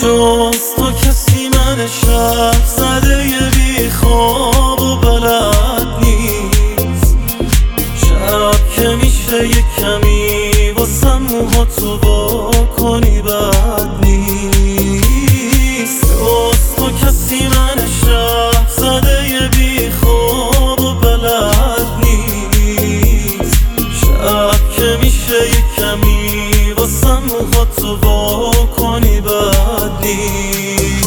جز تو کسی من شب زده ی بی خواب و بلد نیست. شب که میشه یک کمی واسم موهاتو وا کنی بد نیست. جز تو کسی من شب زده ی بی خواب و بلد نیست. شب که میشه یک کمی واسم موهاتو وا کنی بد نیست.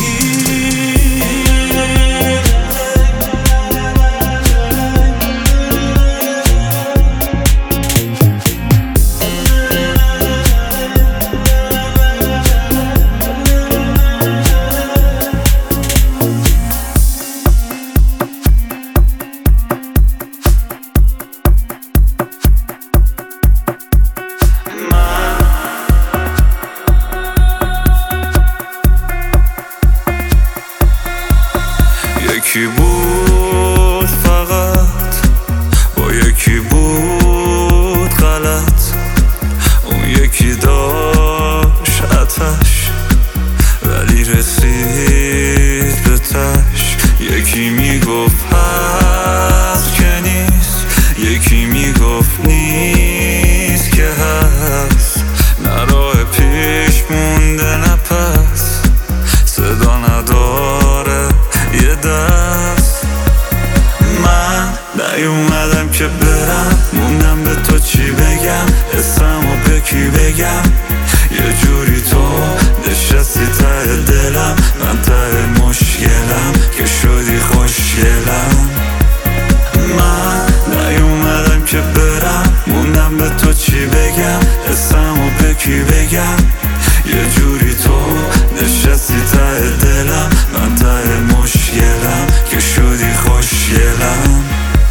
یکی بود فقط با یکی بود غلط، اون یکی داشت آتش ولی رسید به تش. یکی میگفت هست که نیست، یکی میگفت نیست که هست. نه راه پیش مونده نه پس، صدا نداره یه دست. من نیومدم که برم، موندم به تو چی بگم، اسمو به کی بگم. یه جوری تو نشستی ته دلم، من ته مشکلم که شدی خوشگلم. من نیومدم که برم، موندم به تو چی بگم، اسمو به کی بگم. یه جوری تو نشستی ته دلم، من ته مشکلم که شدی خوشگلم.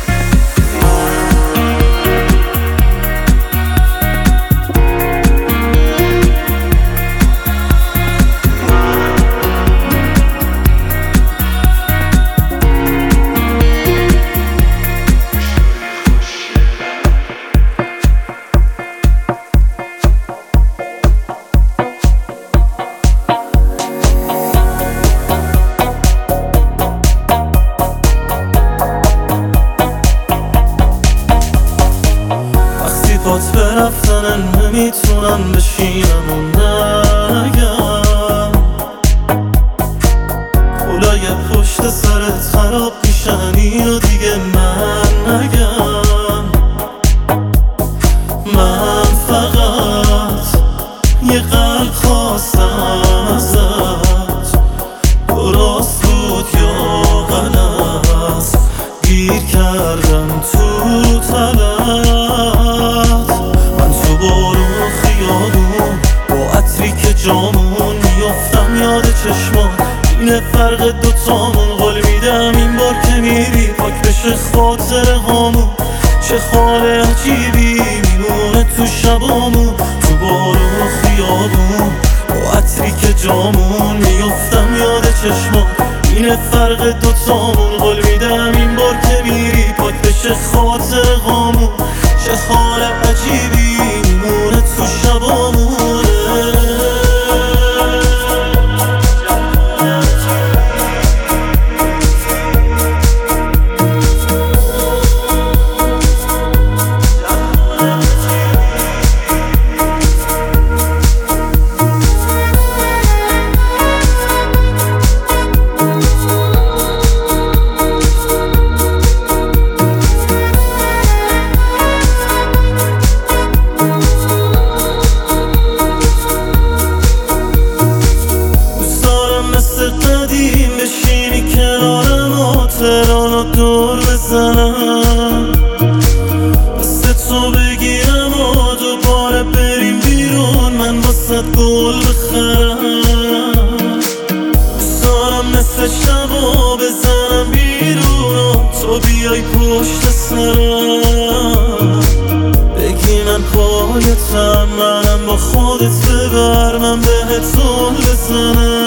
بات برفتن نمیتونم بشینم و نگم. کلای پشت سرت خراب میشن اینو دیگه من نگم. من فقط یه قلب خواستم ازت، درست بود یا غلط، گیر کردم تو طلب. با عطری که جامون میافتم یاد چشمان، اینه فرق دوتامون. قول میدم این بار که میری پاک بشه خاطر هامون. چه حال عجیبی میمونه تو شبامون، تو بارون و خیابون. با عطری که جامون میافتم یاد چشمان، اینه فرق دوتامون. قول میدم این بار که میری پاک بشه خاطر هامون. چه حال عجیبی میمونه تو شبامونه. بشینی کنارم و تهرانو دور بزنم، دست تو بگیرم و دوباره بریم بیرون، من واسه گل بخرم. دوستارم نصف شبا بزنم بیرون و تو بیای پشت سرم. بگی من پایتم، منم با خودت ببر، من بهت زل بزنم.